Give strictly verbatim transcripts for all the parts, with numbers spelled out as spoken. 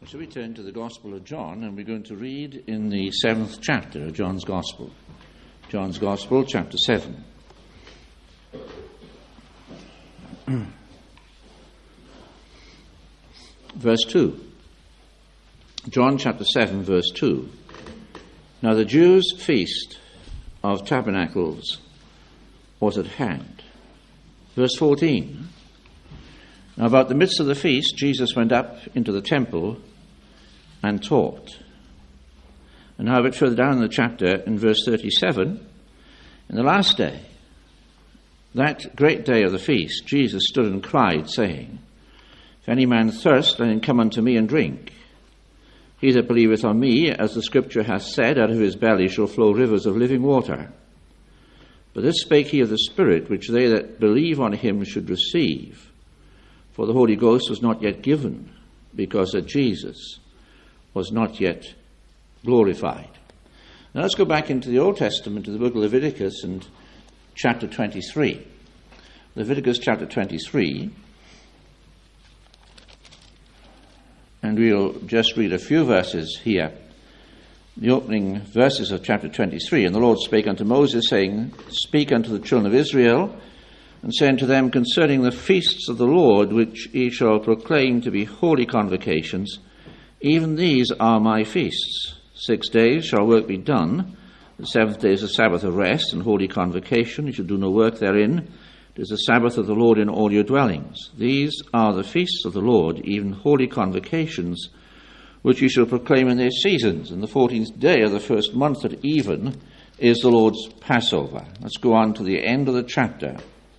So we turn to the Gospel of John, and we're going to read in the seventh chapter of John's Gospel. John's Gospel, chapter seven. Verse two. John chapter seven, verse two. Now the Jews' feast of tabernacles was at hand. Verse fourteen. Now about the midst of the feast, Jesus went up into the temple and taught. And now a bit further down in the chapter, in verse thirty-seven, in the last day, that great day of the feast, Jesus stood and cried, saying, If any man thirst, let him come unto me and drink. He that believeth on me, as the Scripture hath said, out of his belly shall flow rivers of living water. But this spake he of the Spirit, which they that believe on him should receive. For the Holy Ghost was not yet given, because that Jesus was not yet glorified. Now let's go back into the Old Testament, to the book of Leviticus and chapter twenty-three. Leviticus chapter twenty-three. And we'll just read a few verses here. The opening verses of chapter twenty-three. And the Lord spake unto Moses, saying, Speak unto the children of Israel, and say unto them concerning the feasts of the Lord, which ye shall proclaim to be holy convocations, even these are my feasts. Six days shall work be done. The seventh day is a Sabbath of rest and holy convocation. You shall do no work therein. It is the Sabbath of the Lord in all your dwellings. These are the feasts of the Lord, even holy convocations, which you shall proclaim in their seasons. And the fourteenth day of the first month at even is the Lord's Passover. Let's go on to the end of the chapter.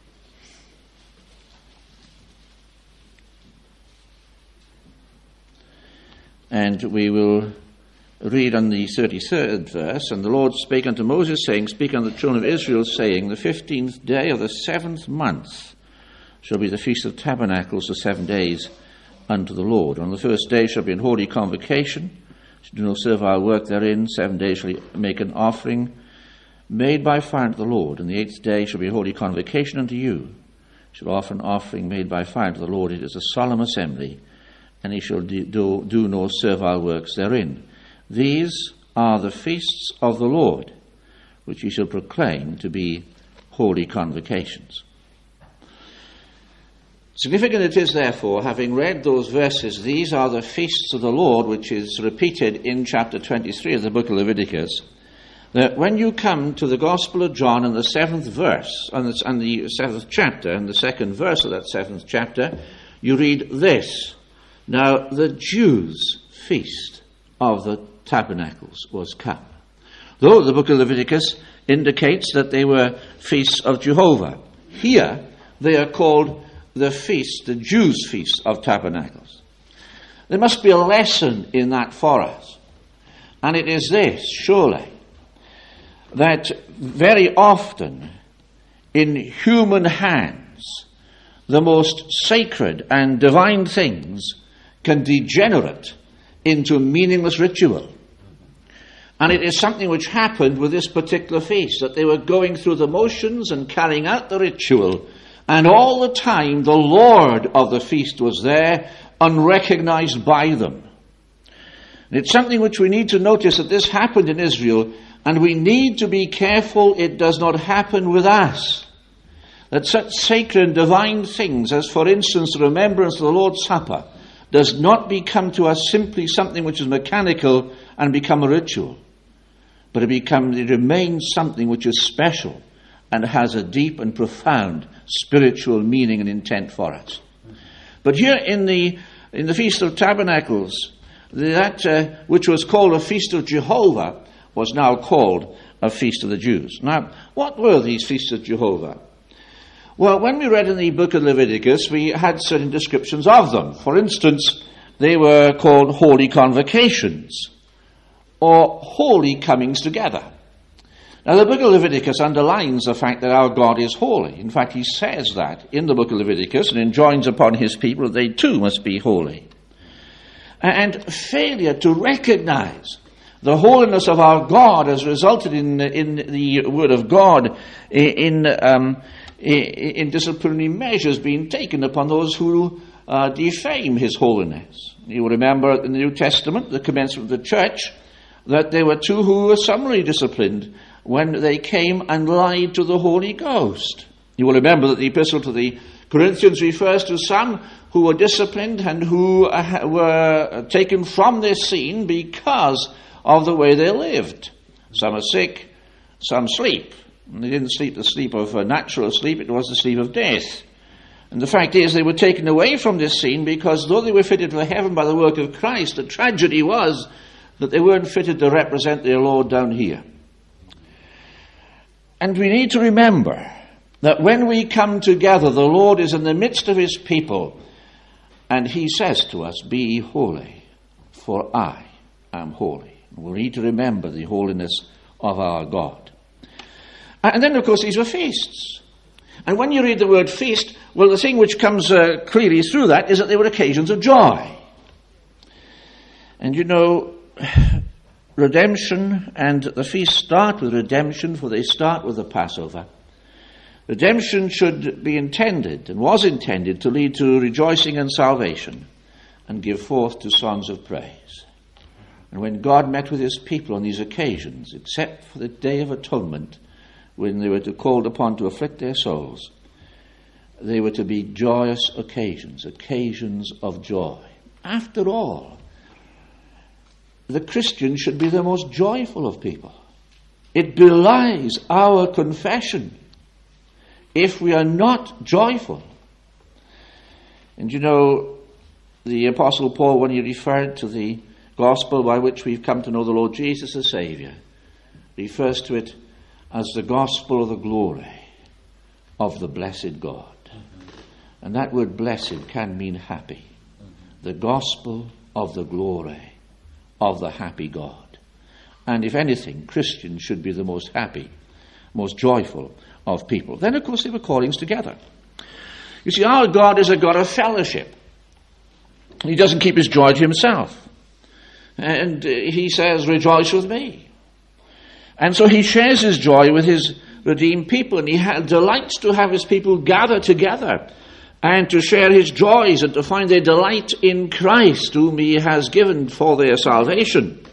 And we will read on the thirty-third verse. And the Lord spake unto Moses, saying, Speak unto the children of Israel, saying, The fifteenth day of the seventh month shall be the Feast of Tabernacles, the seven days unto the Lord. On the first day shall be an holy convocation. Shall do no servile work therein. Seven days shall make an offering made by fire unto the Lord. And the eighth day shall be a holy convocation unto you. Shall offer an offering made by fire unto the Lord. It is a solemn assembly, and he shall do, do, do no servile works therein. These are the feasts of the Lord, which ye shall proclaim to be holy convocations. Significant it is, therefore, having read those verses, these are the feasts of the Lord, which is repeated in chapter twenty-three of the book of Leviticus, that when you come to the Gospel of John in the seventh verse, and the, and the seventh chapter, and the second verse of that seventh chapter, you read this. Now the Jews' feast of the tabernacles was come. Though the book of Leviticus indicates that they were feasts of Jehovah, here they are called the feast, the Jews' feast of tabernacles. There must be a lesson in that for us. And it is this, surely, that very often in human hands the most sacred and divine things can degenerate into meaningless ritual. And it is something which happened with this particular feast, that they were going through the motions and carrying out the ritual, and all the time the Lord of the feast was there, unrecognized by them. And it's something which we need to notice, that this happened in Israel, and we need to be careful it does not happen with us. That such sacred and divine things, as for instance the remembrance of the Lord's Supper, does not become to us simply something which is mechanical and become a ritual, but it becomes, it remains something which is special and has a deep and profound spiritual meaning and intent for us. But here in the in the Feast of Tabernacles, that uh, which was called a Feast of Jehovah was now called a Feast of the Jews. Now, what were these Feasts of Jehovah? Well, when we read in the book of Leviticus, we had certain descriptions of them. For instance, they were called holy convocations, or holy comings together. Now, the book of Leviticus underlines the fact that our God is holy. In fact, he says that in the book of Leviticus, and enjoins upon his people that they too must be holy. And failure to recognize the holiness of our God has resulted in, in the word of God in... um, in disciplinary measures being taken upon those who uh, defame his holiness. You will remember in the New Testament, the commencement of the church, that there were two who were summarily disciplined when they came and lied to the Holy Ghost. You will remember that the epistle to the Corinthians refers to some who were disciplined and who uh, were taken from their scene because of the way they lived. Some are sick, some sleep. And they didn't sleep the sleep of uh, natural sleep, it was the sleep of death. And the fact is, they were taken away from this scene because though they were fitted for heaven by the work of Christ, the tragedy was that they weren't fitted to represent their Lord down here. And we need to remember that when we come together, the Lord is in the midst of his people, and he says to us, "Be ye holy, for I am holy." We need to remember the holiness of our God. And then, of course, these were feasts. And when you read the word feast, well, the thing which comes uh, clearly through that is that they were occasions of joy. And you know, redemption and the feast start with redemption, for they start with the Passover. Redemption should be intended, and was intended, to lead to rejoicing and salvation, and give forth to songs of praise. And when God met with his people on these occasions, except for the Day of Atonement, when they were to called upon to afflict their souls, they were to be joyous occasions, occasions of joy. After all, the Christian should be the most joyful of people. It belies our confession if we are not joyful. And you know, the Apostle Paul, when he referred to the gospel by which we've come to know the Lord Jesus as Saviour, refers to it as the gospel of the glory of the blessed God. And that word blessed can mean happy. The gospel of the glory of the happy God. And if anything, Christians should be the most happy, most joyful of people. Then, of course, they were callings together. You see, our God is a God of fellowship. He doesn't keep his joy to himself. And uh, he says, "Rejoice with me." And so he shares his joy with his redeemed people, and he ha- delights to have his people gather together and to share his joys and to find their delight in Christ, whom he has given for their salvation.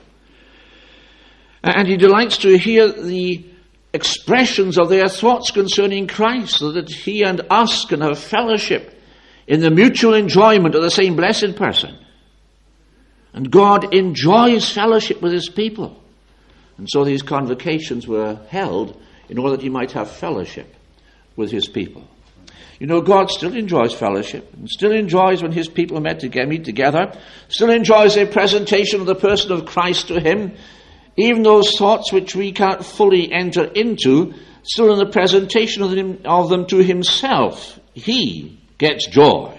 And he delights to hear the expressions of their thoughts concerning Christ, so that he and us can have fellowship in the mutual enjoyment of the same blessed person. And God enjoys fellowship with his people. And so these convocations were held in order that he might have fellowship with his people. You know, God still enjoys fellowship, and still enjoys when his people met to meet together, still enjoys a presentation of the person of Christ to him, even those thoughts which we can't fully enter into, still in the presentation of them, of them to himself. He gets joy.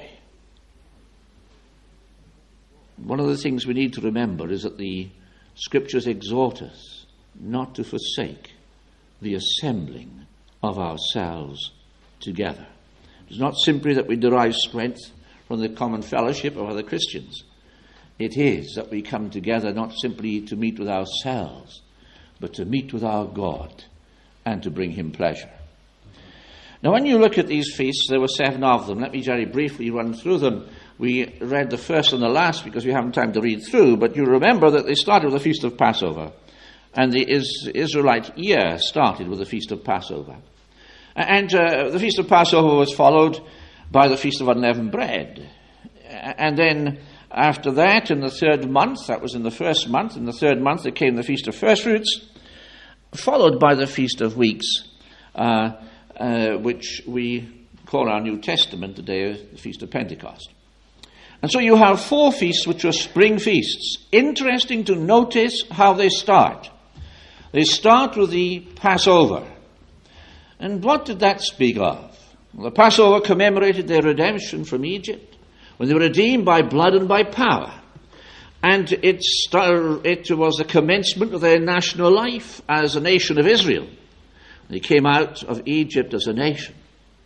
One of the things we need to remember is that the Scriptures exhort us not to forsake the assembling of ourselves together. It's not simply that we derive strength from the common fellowship of other Christians. It is that we come together not simply to meet with ourselves, but to meet with our God and to bring him pleasure. Now, when you look at these feasts, there were seven of them. Let me very briefly run through them. We read the first and the last because we haven't time to read through, but you remember that they started with the Feast of Passover. And the Israelite year started with the Feast of Passover. And uh, the Feast of Passover was followed by the Feast of Unleavened Bread. And then after that, in the third month, that was in the first month, in the third month there came the Feast of First Fruits, followed by the Feast of Weeks, uh, uh, which we call our New Testament today the Feast of Pentecost. And so you have four feasts which are spring feasts. Interesting to notice how they start. They start with the Passover. And what did that speak of? Well, the Passover commemorated their redemption from Egypt, when they were redeemed by blood and by power. And it, start, it was the commencement of their national life as a nation of Israel. They came out of Egypt as a nation.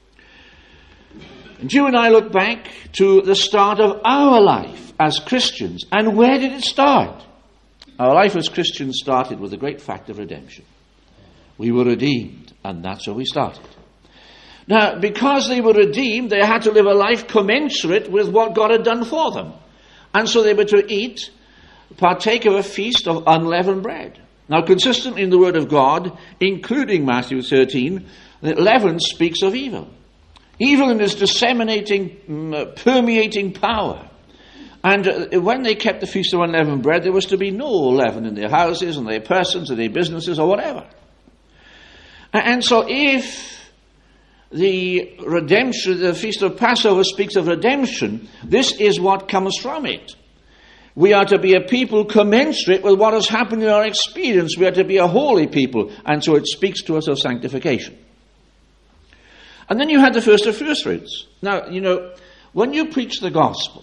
And you and I look back to the start of our life as Christians. And where did it start? Our life as Christians started with the great fact of redemption. We were redeemed, and that's where we started. Now, because they were redeemed, they had to live a life commensurate with what God had done for them. And so they were to eat, partake of a feast of unleavened bread. Now, consistently in the Word of God, including Matthew thirteen, that leaven speaks of evil. Evil in its disseminating, um, permeating power. And uh, when they kept the Feast of Unleavened Bread, there was to be no leaven in their houses, in their persons, in their businesses, or whatever. And so if the redemption, the Feast of Passover speaks of redemption, this is what comes from it. We are to be a people commensurate with what has happened in our experience. We are to be a holy people, and so it speaks to us of sanctification. And then you had the first of first fruits. Now, you know, when you preach the gospel,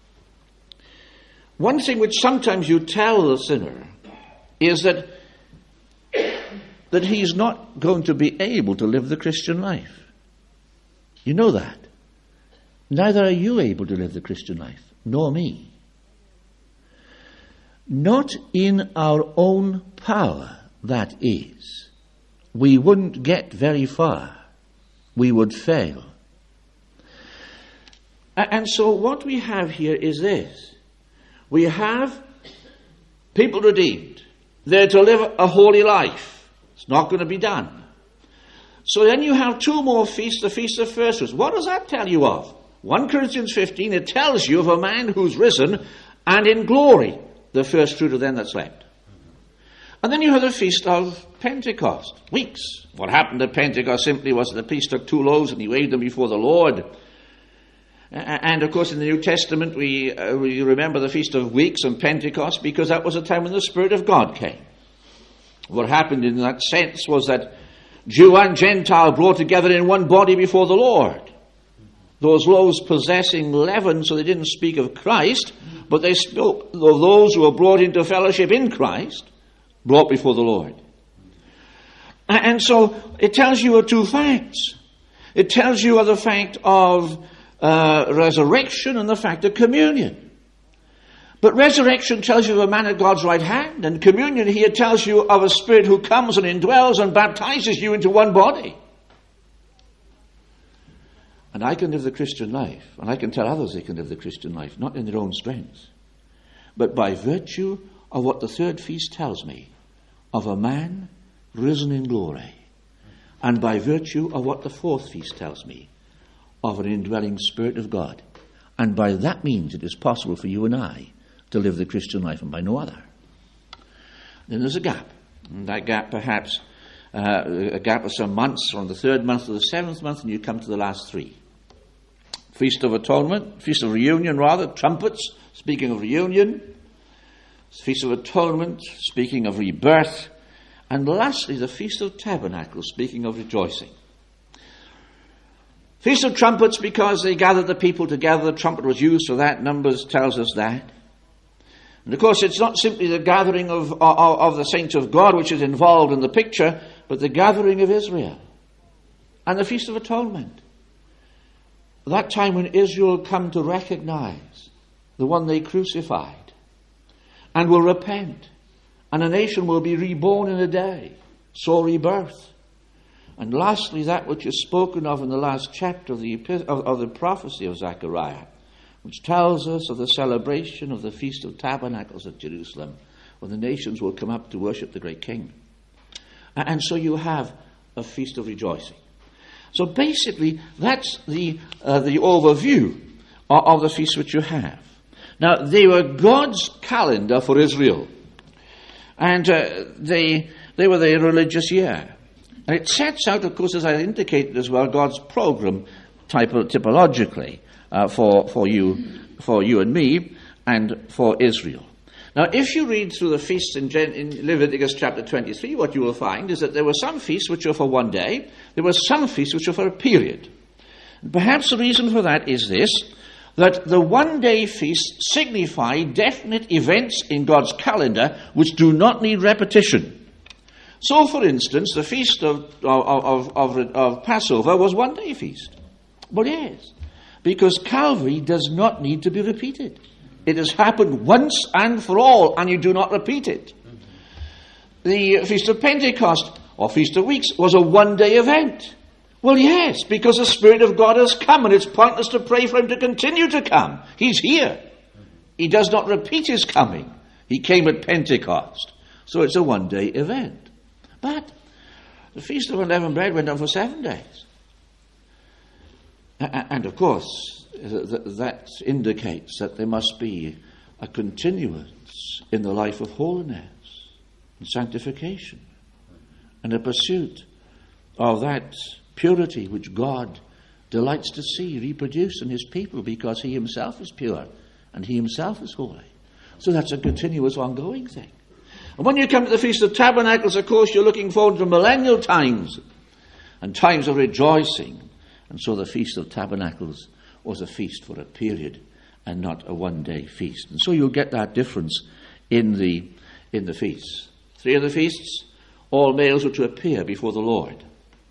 one thing which sometimes you tell the sinner is that that he's not going to be able to live the Christian life. You know that. Neither are you able to live the Christian life, nor me. Not in our own power, that is. We wouldn't get very far. We would fail. And so what we have here is this. We have people redeemed. They're to live a holy life. It's not going to be done. So then you have two more feasts, the Feast of First Fruits. What does that tell you of? First Corinthians fifteen, it tells you of a man who's risen and in glory, the first fruit of them that slept. And then you have the Feast of Pentecost, weeks. What happened at Pentecost simply was that the priest took two loaves and he waved them before the Lord. And of course in the New Testament we, uh, we remember the Feast of Weeks and Pentecost because that was a time when the Spirit of God came. What happened in that sense was that Jew and Gentile brought together in one body before the Lord. Those loaves possessing leaven, so they didn't speak of Christ, but they spoke of those who were brought into fellowship in Christ, brought before the Lord. And so it tells you of two facts. It tells you of the fact of uh, resurrection and the fact of communion. But resurrection tells you of a man at God's right hand, and communion here tells you of a Spirit who comes and indwells and baptizes you into one body. And I can live the Christian life, and I can tell others they can live the Christian life, not in their own strength, but by virtue of what the third feast tells me, of a man risen in glory, and by virtue of what the fourth feast tells me, of an indwelling Spirit of God. And by that means it is possible for you and I to live the Christian life, and by no other. Then there's a gap, and that gap perhaps uh, a gap of some months, from the third month to the seventh month, and you come to the last three. Feast of Atonement, Feast of Reunion rather, trumpets, speaking of reunion, Feast of Atonement, speaking of rebirth, and lastly the Feast of Tabernacles, speaking of rejoicing. Feast of Trumpets, because they gathered the people together, the trumpet was used for that, Numbers tells us that. And of course it's not simply the gathering of, of, of the saints of God which is involved in the picture, but the gathering of Israel. And the Feast of Atonement. That time when Israel come to recognize the one they crucified and will repent, and a nation will be reborn in a day, so rebirth. And lastly, that which is spoken of in the last chapter of the, of, of the prophecy of Zechariah, which tells us of the celebration of the Feast of Tabernacles at Jerusalem, when the nations will come up to worship the great King. And, and so you have a Feast of Rejoicing. So basically, that's the uh, the overview of, of the feasts which you have. Now, they were God's calendar for Israel. And uh, they they were their religious year. And it sets out, of course, as I indicated as well, God's program typo, typologically uh, for for you, for you and me, and for Israel. Now, if you read through the feasts in, Gen- in Leviticus chapter twenty-three, what you will find is that there were some feasts which were for one day, there were some feasts which were for a period. And perhaps the reason for that is this, that the one-day feasts signify definite events in God's calendar which do not need repetition. So, for instance, the feast of, of, of, of, of Passover was one-day feast. But yes, because Calvary does not need to be repeated. It has happened once and for all, and you do not repeat it. The Feast of Pentecost, or Feast of Weeks, was a one-day event. Well, yes, because the Spirit of God has come, and it's pointless to pray for him to continue to come. He's here. He does not repeat his coming. He came at Pentecost. So it's a one-day event. But the Feast of Unleavened Bread went on for seven days. And of course, that indicates that there must be a continuance in the life of holiness and sanctification and a pursuit of that purity which God delights to see reproduced in his people, because he himself is pure and he himself is holy. So that's a continuous, ongoing thing. And when you come to the Feast of Tabernacles, of course, you're looking forward to millennial times and times of rejoicing. And so the Feast of Tabernacles was a feast for a period and not a one-day feast. And so you'll get that difference in the in the feasts. Three of the feasts, all males were to appear before the Lord.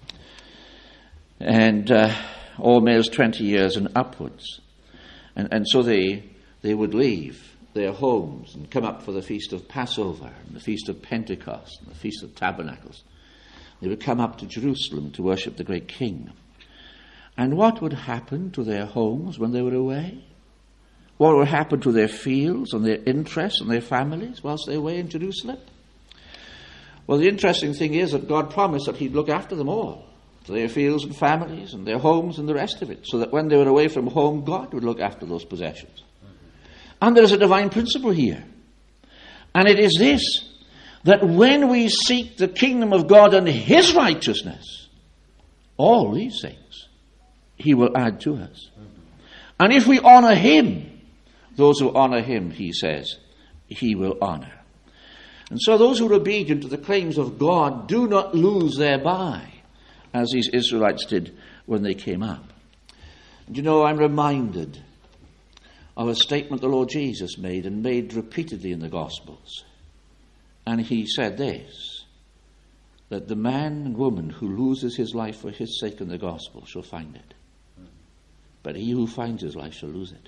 And uh, all males twenty years and upwards. And, and so they they would leave their homes and come up for the Feast of Passover and the Feast of Pentecost and the Feast of Tabernacles. They would come up to Jerusalem to worship the great King. And what would happen to their homes when they were away? What would happen to their fields and their interests and their families whilst they were away in Jerusalem? Well, the interesting thing is that God promised that he'd look after them all, their fields and families and their homes and the rest of it, so that when they were away from home, God would look after those possessions. And there is a divine principle here. And it is this, that when we seek the kingdom of God and his righteousness, all these things he will add to us. And if we honor him, those who honor him, he says, he will honor. And so those who are obedient to the claims of God do not lose thereby, as these Israelites did when they came up. And you know, I'm reminded of a statement the Lord Jesus made, and made repeatedly in the Gospels. And he said this, that the man and woman who loses his life for his sake in the gospel shall find it. But he who finds his life shall lose it.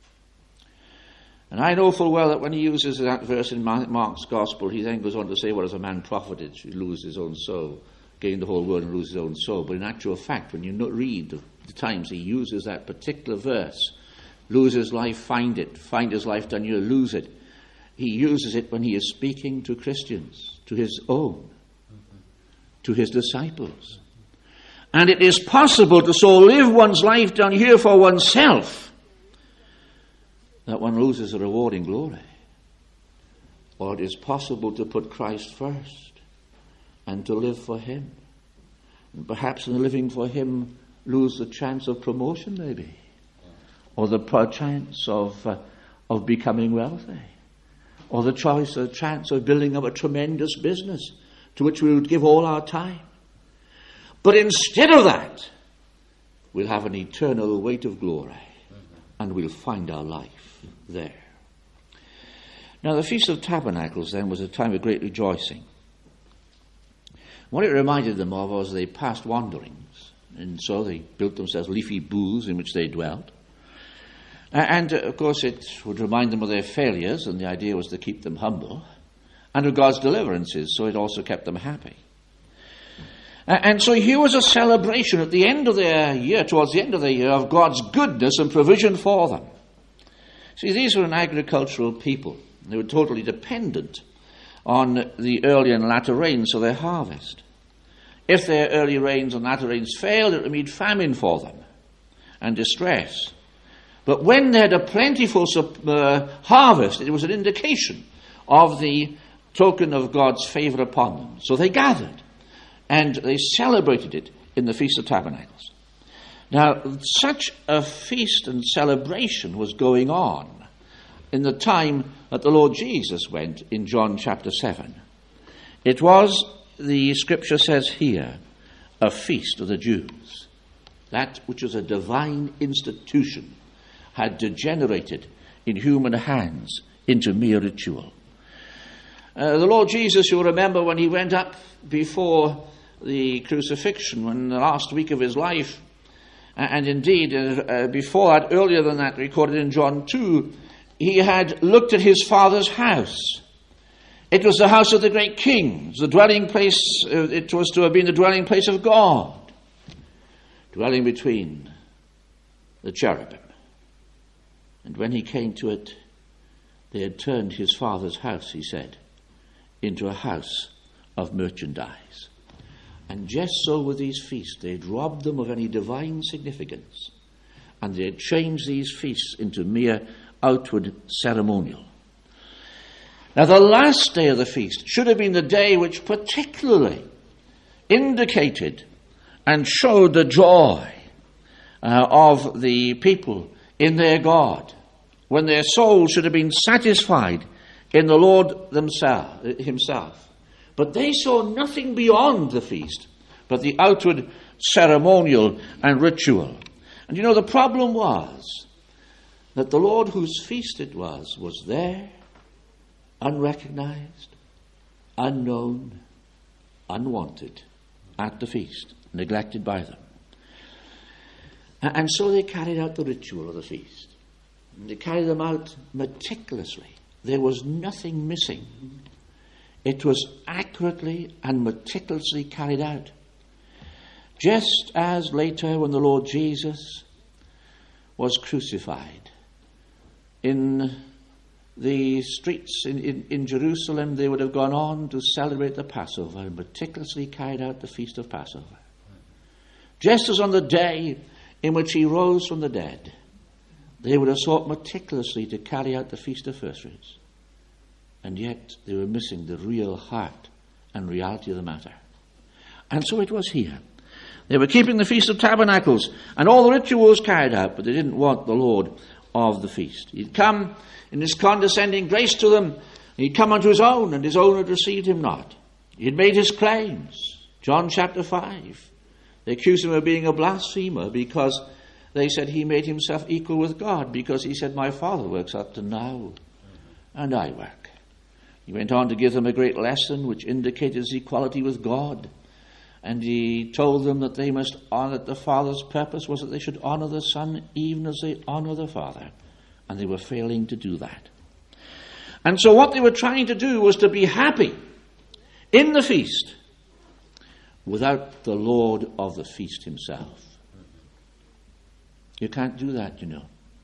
And I know full well that when he uses that verse in Mark's Gospel, he then goes on to say, what has a man profited should lose his own soul, gain the whole world and lose his own soul. But in actual fact, when you read the, the times he uses that particular verse, lose his life, find it, find his life, then you'll lose it. He uses it when he is speaking to Christians, to his own, to his disciples. And it is possible to so live one's life down here for oneself that one loses a reward in glory. Or it is possible to put Christ first and to live for him. And perhaps in living for him, lose the chance of promotion maybe. Or the chance of uh, of becoming wealthy, or the choice or chance of building up a tremendous business to which we would give all our time. But instead of that, we'll have an eternal weight of glory, and we'll find our life there. Now, the Feast of Tabernacles then was a time of great rejoicing. What it reminded them of was they passed wanderings, and so they built themselves leafy booths in which they dwelt. And, uh, of course, it would remind them of their failures, and the idea was to keep them humble, and of God's deliverances, so it also kept them happy. Uh, and so here was a celebration at the end of their year, towards the end of the year, of God's goodness and provision for them. See, these were an agricultural people. They were totally dependent on the early and latter rains of their harvest. If their early rains and latter rains failed, it would mean famine for them and distress. But when they had a plentiful uh, harvest, it was an indication of the token of God's favor upon them. So they gathered, and they celebrated it in the Feast of Tabernacles. Now, such a feast and celebration was going on in the time that the Lord Jesus went in John chapter seven. It was, the scripture says here, a feast of the Jews. That which was a divine institution had degenerated in human hands into mere ritual. Uh, the Lord Jesus, you'll remember when he went up before the crucifixion, when the last week of his life, and indeed uh, uh, before that, earlier than that, recorded in John two, he had looked at his Father's house. It was the house of the great King, the dwelling place, uh, it was to have been the dwelling place of God. dwelling between the cherubim. And when he came to it, they had turned his father's house, he said, into a house of merchandise. And just so with these feasts, they had robbed them of any divine significance, and they had changed these feasts into mere outward ceremonial. Now, the last day of the feast should have been the day which particularly indicated and showed the joy uh, of the people in their God, when their souls should have been satisfied in the Lord themselves, himself. But they saw nothing beyond the feast but the outward ceremonial and ritual. And you know, the problem was that the Lord whose feast it was, was there, unrecognized, unknown, unwanted, at the feast, neglected by them. And so they carried out the ritual of the feast. They carried them out meticulously. There was nothing missing. It was accurately and meticulously carried out. Just as later when the Lord Jesus was crucified, in the streets in, in, in Jerusalem, they would have gone on to celebrate the Passover and meticulously carried out the feast of Passover. Just as on the day in which he rose from the dead, they would have sought meticulously to carry out the Feast of First Fruits. And yet they were missing the real heart and reality of the matter. And so it was here. They were keeping the Feast of Tabernacles and all the rituals carried out, but they didn't want the Lord of the feast. He'd come in his condescending grace to them. He'd come unto his own, and his own had received him not. He had made his claims. John chapter five. They accused him of being a blasphemer because they said he made himself equal with God, because he said, my Father works up to now, and I work. He went on to give them a great lesson which indicated his equality with God. And he told them that they must honor, that the Father's purpose was that they should honor the Son even as they honor the Father. And they were failing to do that. And so what they were trying to do was to be happy in the feast without the Lord of the feast himself. You can't do that, you know.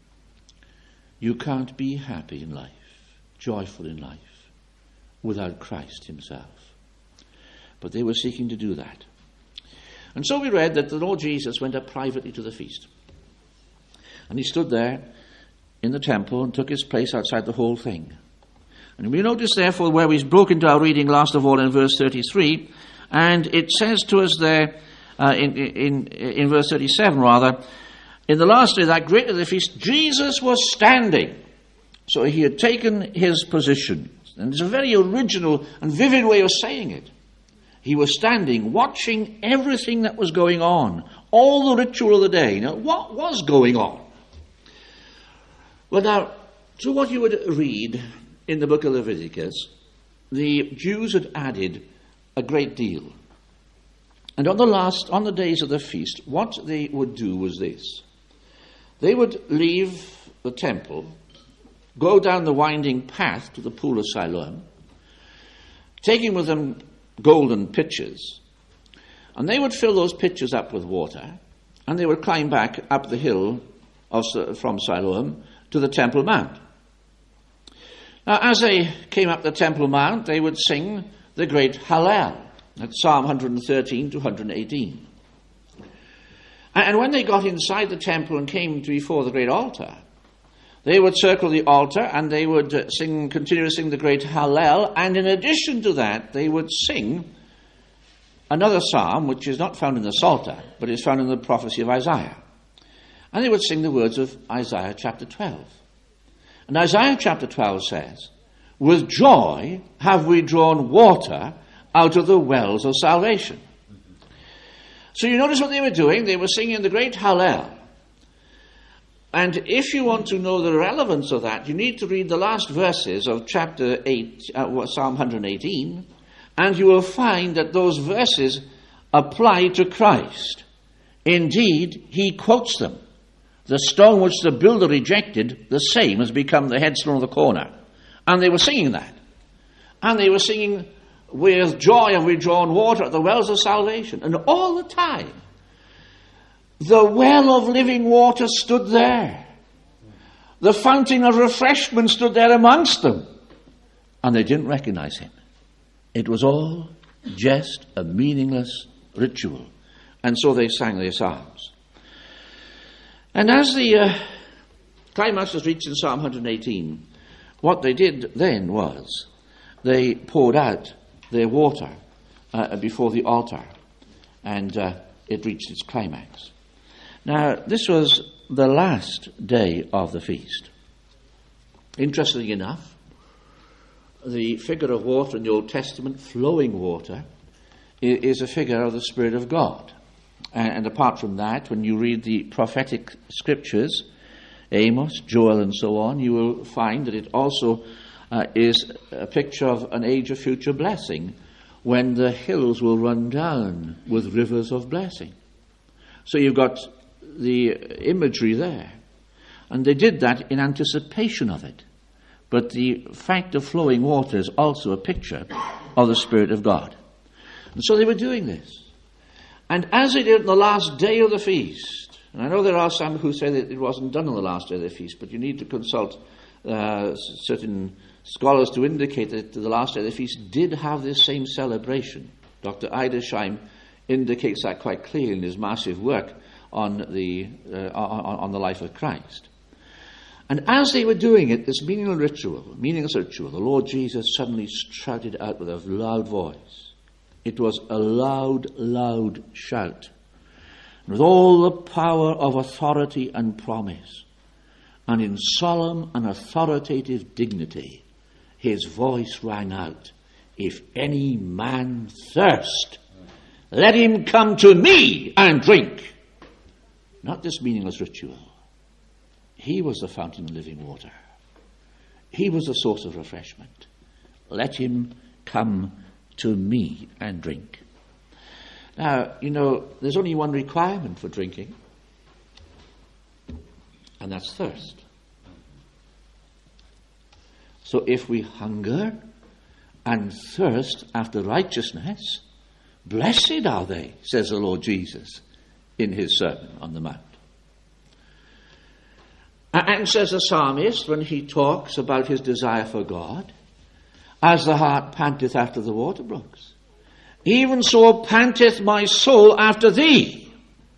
You can't be happy in life, joyful in life, without Christ himself. But they were seeking to do that. And so we read that the Lord Jesus went up privately to the feast. And he stood there in the temple and took his place outside the whole thing. And we notice, therefore, where we broke into our reading last of all in verse thirty-three, and it says to us there, uh, in, in, in verse thirty-seven rather, in the last day, that great of the feast, Jesus was standing. So he had taken his position. And it's a very original and vivid way of saying it. He was standing, watching everything that was going on, all the ritual of the day. Now, what was going on? Well, now, to what you would read in the book of Leviticus, the Jews had added a great deal. And on the last, on the days of the feast, what they would do was this. They would leave the temple, go down the winding path to the pool of Siloam, taking with them golden pitchers, and they would fill those pitchers up with water, and they would climb back up the hill of, from Siloam to the Temple Mount. Now, as they came up the Temple Mount, they would sing the great Hallel, that's Psalm one thirteen to one eighteen. And when they got inside the temple and came to before the great altar, they would circle the altar and they would sing, continue to sing the great Hallel. And in addition to that, they would sing another psalm, which is not found in the Psalter, but is found in the prophecy of Isaiah. And they would sing the words of Isaiah chapter twelve. And Isaiah chapter twelve says, with joy have we drawn water out of the wells of salvation. So you notice what they were doing? They were singing the great Hallel. And if you want to know the relevance of that, you need to read the last verses of chapter eight, uh, Psalm one eighteen, and you will find that those verses apply to Christ. Indeed, he quotes them. The stone which the builder rejected, the same has become the headstone of the corner. And they were singing that. And they were singing, with joy have we drawn water at the wells of salvation. And all the time, The well of living water stood there. The fountain of refreshment stood there amongst them. And they didn't recognize him. It was all just a meaningless ritual. And so they sang their psalms. And as the uh, climax was reached in Psalm one hundred eighteen, what they did then was they poured out their water uh, before the altar, and uh, it reached its climax. Now, this was the last day of the feast. Interestingly enough, the figure of water in the Old Testament, flowing water, is a figure of the Spirit of God. And apart from that, when you read the prophetic scriptures, Amos, Joel, and so on, you will find that it also uh, is a picture of an age of future blessing, when the hills will run down with rivers of blessing. So you've got the imagery there. And they did that in anticipation of it. But the fact of flowing water is also a picture of the Spirit of God. And so they were doing this. And as they did on the last day of the feast, and I know there are some who say that it wasn't done on the last day of the feast, but you need to consult uh, certain scholars to indicate that the last day of the feast did have this same celebration. Doctor Edersheim indicates that quite clearly in his massive work on the uh, on, on the life of Christ. And as they were doing it, this meaningless ritual, meaningless ritual, the Lord Jesus suddenly shouted out with a loud voice. It was a loud, loud shout. And with all the power of authority and promise, and in solemn and authoritative dignity, his voice rang out, "If any man thirst, let him come to me and drink." Not this meaningless ritual. He was the fountain of living water. He was the source of refreshment. Let him come to me and drink. Now, you know, there's only one requirement for drinking, and that's thirst. So if we hunger and thirst after righteousness, blessed are they, says the Lord Jesus in his Sermon on the Mount. And says the psalmist when he talks about his desire for God, as the hart panteth after the water brooks, even so panteth my soul after thee.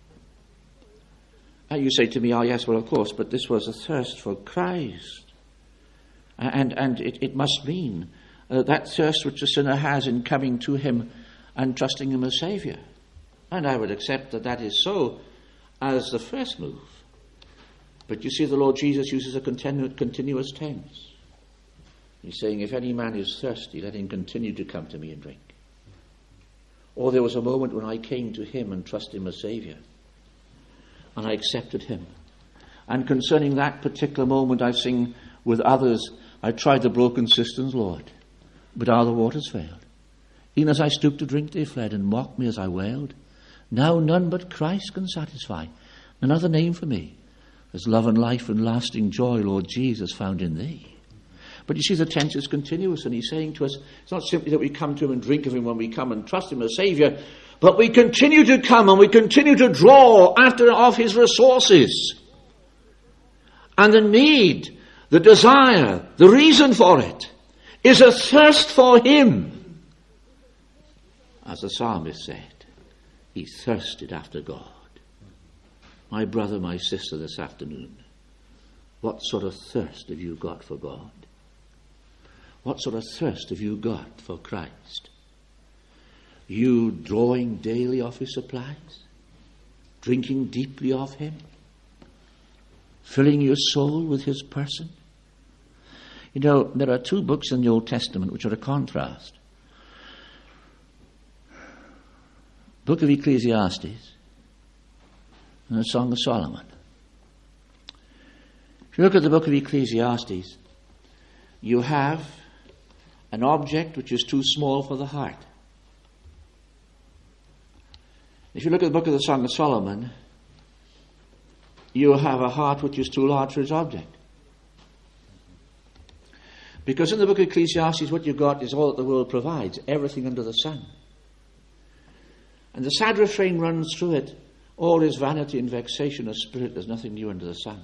And you say to me, oh yes, well of course, but this was a thirst for Christ. And, and it, it must mean uh, that thirst which a sinner has in coming to him and trusting him as Saviour. And I would accept that that is so as the first move. But you see, the Lord Jesus uses a continu- continuous tense. He's saying, if any man is thirsty, let him continue to come to me and drink. Or there was a moment when I came to him and trusted him as Saviour. And I accepted him. And concerning that particular moment, I sing with others, I tried the broken cisterns, Lord, but all the waters failed. Even as I stooped to drink, they fled and mocked me as I wailed. Now none but Christ can satisfy. Another name for me. There's love and life and lasting joy, Lord Jesus, found in thee. But you see, the tense is continuous, and he's saying to us, it's not simply that we come to him and drink of him when we come and trust him as Saviour, but we continue to come and we continue to draw after of his resources. And the need, the desire, the reason for it is a thirst for him. As the psalmist said, he thirsted after God. My brother, my sister, this afternoon, what sort of thirst have you got for God? What sort of thirst have you got for Christ? You drawing daily of his supplies? Drinking deeply of him? Filling your soul with his person? You know, there are two books in the Old Testament which are a contrast. Book of Ecclesiastes and the Song of Solomon. If you look at the book of Ecclesiastes, you have an object which is too small for the heart. If you look at the book of the Song of Solomon, you have a heart which is too large for its object. Because in the book of Ecclesiastes, what you've got is all that the world provides, everything under the sun. And the sad refrain runs through it, All is vanity and vexation of spirit. There's nothing new under the sun.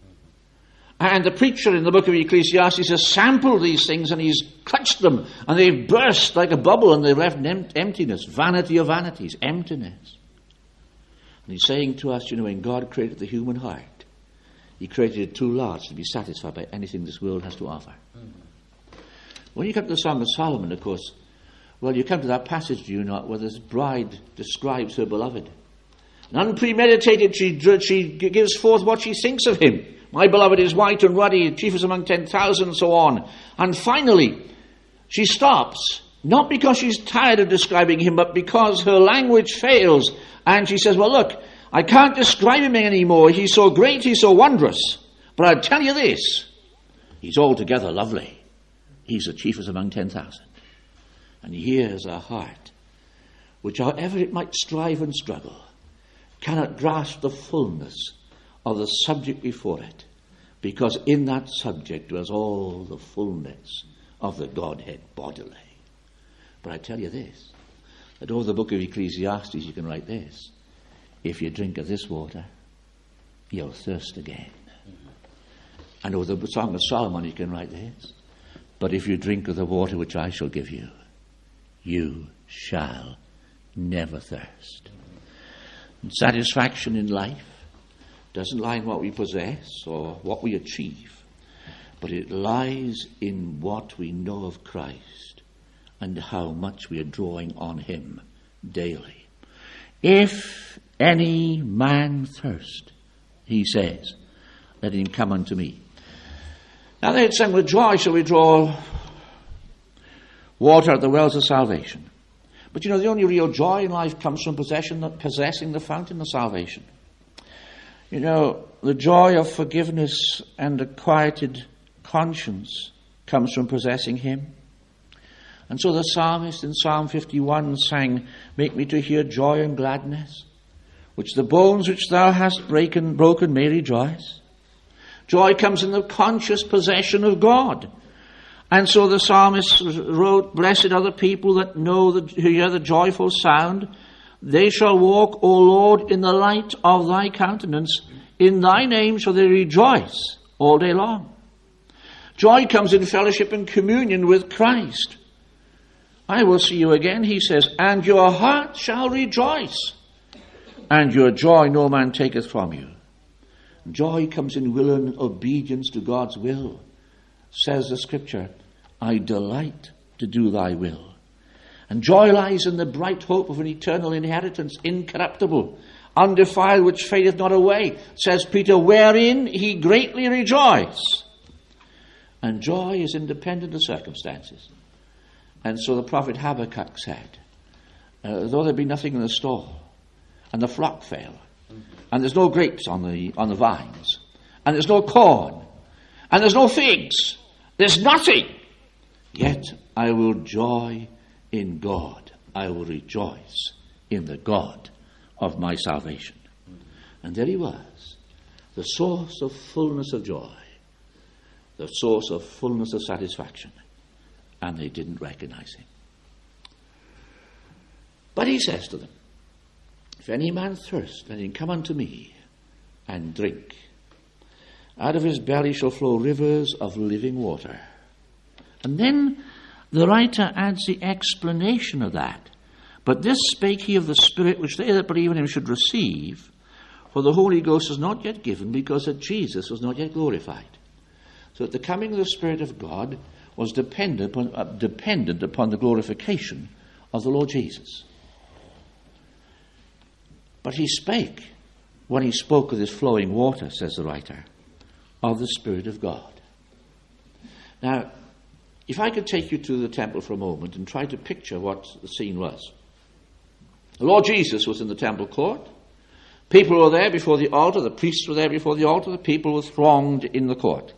And the preacher in the book of Ecclesiastes has sampled these things and he's clutched them and they've burst like a bubble and they've left em- emptiness. Vanity of vanities, emptiness. And he's saying to us, you know, when God created the human heart, he created it too large to be satisfied by anything this world has to offer. Mm-hmm. When you come to the Song of Solomon, of course, well, you come to that passage, do you not, where this bride describes her beloved. And unpremeditated, she, she gives forth what she thinks of him. My beloved is white and ruddy, chiefest among ten thousand, and so on. And finally, she stops, not because she's tired of describing him, but because her language fails. And she says, well, look, I can't describe him anymore. He's so great, he's so wondrous. But I'll tell you this, he's altogether lovely. He's the chiefest among ten thousand. And here's a heart, which however it might strive and struggle, cannot grasp the fullness of the subject before it, because in that subject was all the fullness of the Godhead bodily. But I tell you this, that over the book of Ecclesiastes you can write this: if you drink of this water, you'll thirst again. Mm-hmm. And over the Song of Solomon you can write this: but if you drink of the water which I shall give you, you shall never thirst. And satisfaction in life doesn't lie in what we possess or what we achieve, but it lies in what we know of Christ and how much we are drawing on him daily. If any man thirst, he says, let him come unto me. Now they had sung, with joy shall we draw water at the wells of salvation. But you know, the only real joy in life comes from possession, possessing the fountain of salvation. You know, the joy of forgiveness and a quieted conscience comes from possessing him. And so the psalmist in Psalm fifty-one sang, make me to hear joy and gladness, which the bones which thou hast breaken, broken may rejoice. Joy comes in the conscious possession of God. And so the psalmist wrote, blessed are the people that know, the, who hear the joyful sound. They shall walk, O Lord, in the light of thy countenance. In thy name shall they rejoice all day long. Joy comes in fellowship and communion with Christ. I will see you again, he says, and your heart shall rejoice, and your joy no man taketh from you. Joy comes in will and obedience to God's will. Says the scripture, I delight to do thy will. And joy lies in the bright hope of an eternal inheritance, incorruptible, undefiled, which fadeth not away. Says Peter, wherein he greatly rejoiced. And joy is independent of circumstances. And so the prophet Habakkuk said, uh, though there be nothing in the stall, and the flock fail, and there's no grapes on the on the vines, and there's no corn, and there's no figs, there's nothing, yet I will joy in God. I will rejoice in the God of my salvation. And there he was, the source of fullness of joy, the source of fullness of satisfaction. And they didn't recognize him. But he says to them, if any man thirst, let him come unto me and drink. Out of his belly shall flow rivers of living water. And then the writer adds the explanation of that. But this spake he of the Spirit, which they that believe in him should receive, for the Holy Ghost is not yet given, because that Jesus was not yet glorified. So that the coming of the Spirit of God was dependent upon, uh, dependent upon the glorification of the Lord Jesus. But he spake, when he spoke of this flowing water, says the writer, of the Spirit of God. Now, if I could take you to the temple for a moment and try to picture what the scene was. The Lord Jesus was in the temple court. People were there before the altar. The priests were there before the altar. The people were thronged in the court.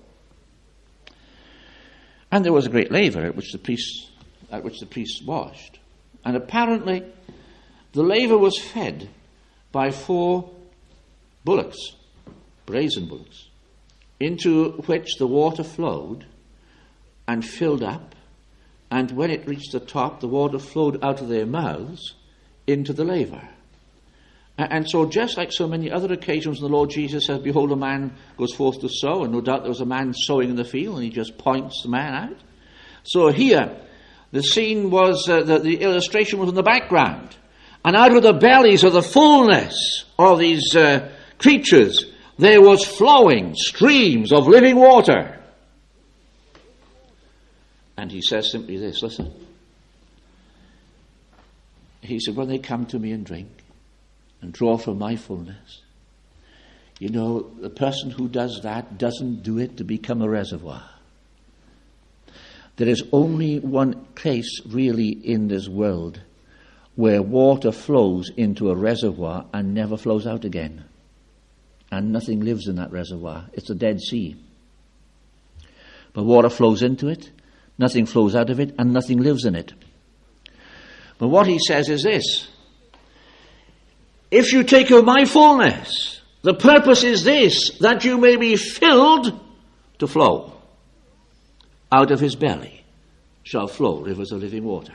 And there was a great laver at which the priests, at which the priests washed. And apparently the laver was fed by four bullocks, brazen bullocks, into which the water flowed and filled up, and when it reached the top, the water flowed out of their mouths into the laver. And so just like so many other occasions the Lord Jesus says, behold, a man goes forth to sow, and no doubt there was a man sowing in the field, and he just points the man out. So here, the scene was, uh, the, the illustration was in the background. And out of the bellies of the fullness of these uh, creatures, there was flowing streams of living water. And he says simply this, listen. He said, when they come to me and drink, and draw from my fullness. You know, the person who does that doesn't do it to become a reservoir. There is only one place really in this world where water flows into a reservoir and never flows out again. And nothing lives in that reservoir. It's the Dead Sea. But water flows into it, nothing flows out of it, and nothing lives in it. But what he says is this. If you take of my fullness, the purpose is this, that you may be filled to flow. Out of his belly shall flow rivers of living water.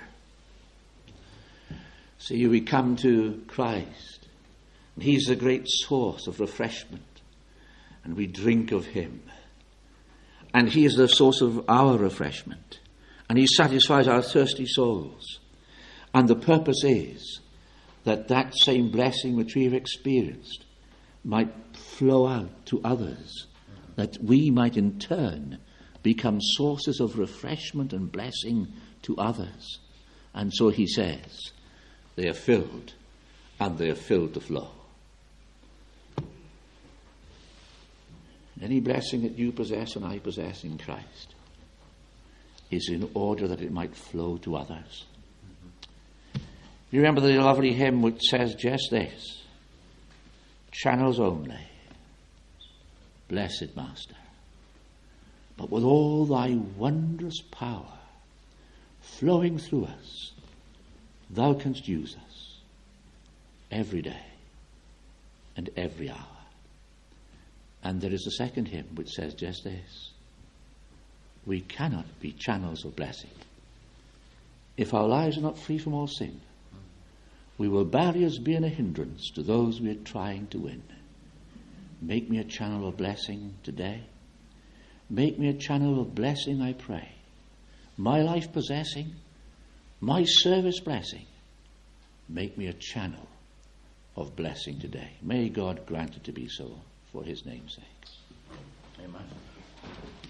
See, we come to Christ, and he's the great source of refreshment, and we drink of him. And he is the source of our refreshment, and he satisfies our thirsty souls. And the purpose is that that same blessing which we have experienced might flow out to others, that we might in turn become sources of refreshment and blessing to others. And so he says, they are filled, and they are filled to flow. Any blessing that you possess and I possess in Christ is in order that it might flow to others. You remember the lovely hymn which says just this, channels only, blessed Master, but with all thy wondrous power flowing through us, thou canst use us every day and every hour. And there is a second hymn which says just this, we cannot be channels of blessing if our lives are not free from all sin. We will barriers be a hindrance to those we are trying to win. Make me a channel of blessing today. Make me a channel of blessing, I pray. My life possessing, my service blessing. Make me a channel of blessing today. May God grant it to be so for his name's sake. Amen.